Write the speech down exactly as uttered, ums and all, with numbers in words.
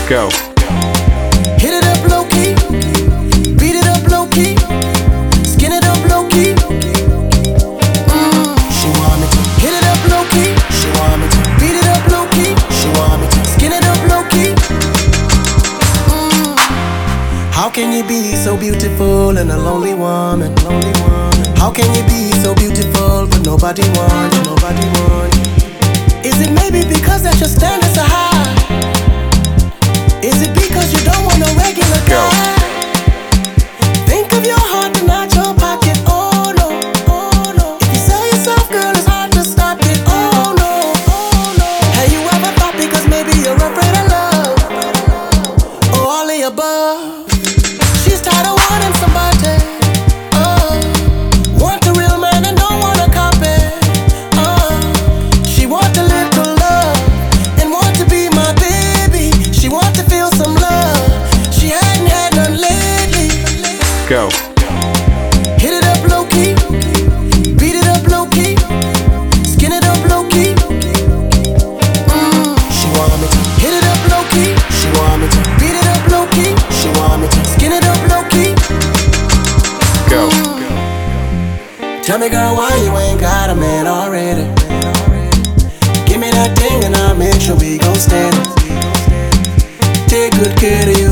Go. Hit it up low key, beat it up low key, skin it up low key. Mm, she want me to hit it up low key. She want me to beat it up low key. She want me to skin it up low key. Mm. How can you be so beautiful and a lonely woman? Lonely woman. How can you be so beautiful but nobody want you? Nobody want you. Is it maybe because that your standards are high? Is it because you don't want a regular guy? Think of your heart and not your pocket. Oh no, oh no. If you sell yourself, girl, it's hard to stop it. Oh no, oh no. Have you ever thought because maybe you're afraid of love? Or all the above? She's tired of wanting somebody. Uh, want a real man and don't want a copy. Uh, she want a little love and want to be my baby. She want to feel some love. She hadn't had none lately. Go. Hit it up low key, beat it up low key, skin it up low key. Mm, she want me to hit it up low key. She want me to beat it up low key. She want me to skin it up low key. Go. Mm. Tell me, girl, why you ain't got a man already? Give me that thing and I'll make sure we gon' stand it. Take good care of you.